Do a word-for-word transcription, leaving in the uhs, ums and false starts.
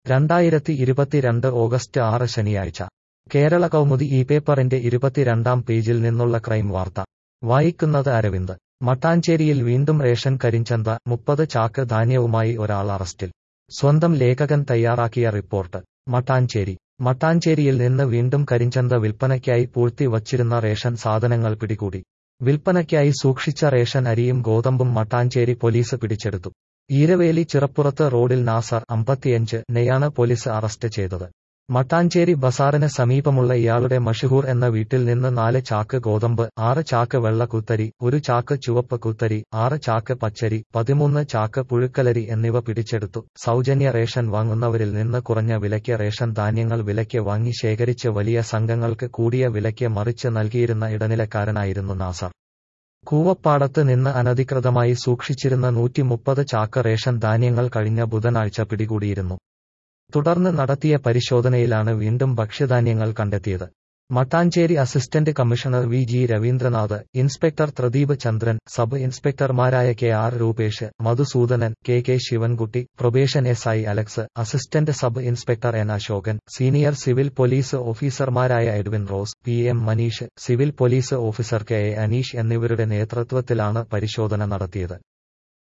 രണ്ടായിരത്തി ഇരുപത്തിരണ്ട് ഓഗസ്റ്റ് ആറ് ശനിയാഴ്ച കേരള കൗമുദി ഈ പേപ്പറിന്റെ ഇരുപത്തിരണ്ടാം പേജിൽ നിന്നുള്ള ക്രൈം വാർത്ത വായിക്കുന്നത് അരവിന്ദ്. മട്ടാഞ്ചേരിയിൽ വീണ്ടും റേഷൻ കരിഞ്ചന്ത, മുപ്പത് ചാക്ക് ധാന്യവുമായി ഒരാൾ അറസ്റ്റിൽ. സ്വന്തം ലേഖകൻ തയ്യാറാക്കിയ റിപ്പോർട്ട്. മട്ടാഞ്ചേരി മട്ടാഞ്ചേരിയിൽ നിന്ന് വീണ്ടും കരിഞ്ചന്ത വിൽപ്പനയ്ക്കായി പൂഴ്ത്തി വച്ചിരുന്ന റേഷൻ സാധനങ്ങൾ പിടികൂടി. വിൽപ്പനയ്ക്കായി സൂക്ഷിച്ച റേഷൻ അരിയും ഗോതമ്പും മട്ടാഞ്ചേരി പോലീസ് പിടിച്ചെടുത്തു. ഈരവേലി ചിറപ്പുറത്ത് റോഡിൽ നാസർ അമ്പത്തിയഞ്ച് നെയാണ് പോലീസ് അറസ്റ്റ് ചെയ്തത്. മട്ടാഞ്ചേരി ബസാറിന് സമീപമുള്ള ഇയാളുടെ മഷഹൂർ എന്ന വീട്ടിൽ നിന്ന് നാല് ചാക്ക് ഗോതമ്പ്, ആറ് ചാക്ക് വെള്ള കുത്തരി, ഒരു ചാക്ക് ചുവപ്പ് കുത്തരി, ആറ് ചാക്ക് പച്ചരി, പതിമൂന്ന് ചാക്ക് പുഴുക്കലരി എന്നിവ പിടിച്ചെടുത്തു. സൗജന്യ റേഷൻ വാങ്ങുന്നവരിൽ നിന്ന് കുറഞ്ഞ വിലയ്ക്ക് റേഷൻ ധാന്യങ്ങൾ വിലയ്ക്ക് വാങ്ങി ശേഖരിച്ച് വലിയ സംഘങ്ങൾക്ക് കൂടിയ വിലയ്ക്ക് മറിച്ച് നൽകിയിരുന്ന ഇടനിലക്കാരനായിരുന്നു നാസർ. കൂവപ്പാടത്ത് നിന്ന് അനധികൃതമായി സൂക്ഷിച്ചിരുന്ന നൂറ്റിമുപ്പത് ചാക്ക് റേഷൻ ധാന്യങ്ങൾ കഴിഞ്ഞ ബുധനാഴ്ച പിടികൂടിയിരുന്നു. തുടർന്ന് നടത്തിയ പരിശോധനയിലാണ് വീണ്ടും ഭക്ഷ്യധാന്യങ്ങൾ കണ്ടെത്തിയത്. Mattancherry assistant commissioner V G Ravindranath, inspector Thradeep Chandran, sub ഇൻസ്പെക്ടർമാരായ K R Rupesh, Madhusudanan, K K Sivankutty, probation S I Alex, assistant sub inspector N Ashokan, senior civil police ഓഫീസർമാരായ Edwin Rose, P M Manish, civil police officer K A Anish എന്നിവരുടെ നേതൃത്വത്തിലാണ് പരിശോധന നടത്തിയത്.